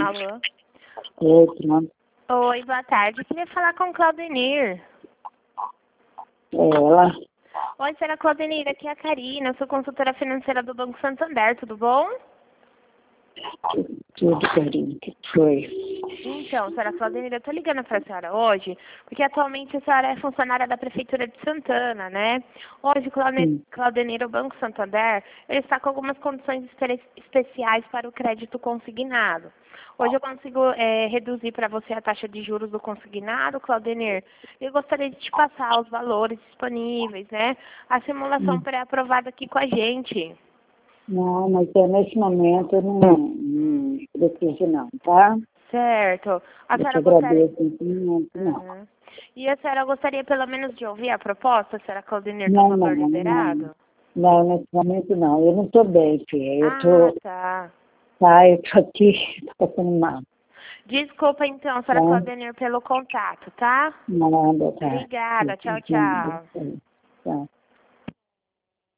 Alô? Oi, pronto. Oi, boa tarde. Queria falar com Claudenir. É ela? Oi, senhora Claudenir, aqui é a Karina, eu sou consultora financeira do Banco Santander, tudo bom? Tudo, Karina, que foi? Então, senhora Claudenir, eu tô ligando para a senhora hoje, porque atualmente a senhora é funcionária da Prefeitura de Santana, né? Hoje, Claudenir, o Banco Santander, ele está com algumas condições especiais para o crédito consignado. Hoje eu consigo reduzir para você a taxa de juros do consignado, Claudenir. Eu gostaria de te passar os valores disponíveis, né? A simulação pré-aprovada aqui com a gente. Não, mas nesse momento eu não preciso não, tá? Certo. A Eu te senhora gostaria... agradeço, não. Uhum. E a senhora gostaria pelo menos de ouvir a proposta, senhora Claudenir, do Não, valor não, liberado? não, nesse momento não. Eu não estou bem, filha. Tá. Eu tô aqui, tô passando mal. Desculpa então, senhora Claudenir, pelo contato, tá? Nada, tá? Obrigada. Tchau, tchau. Tchau.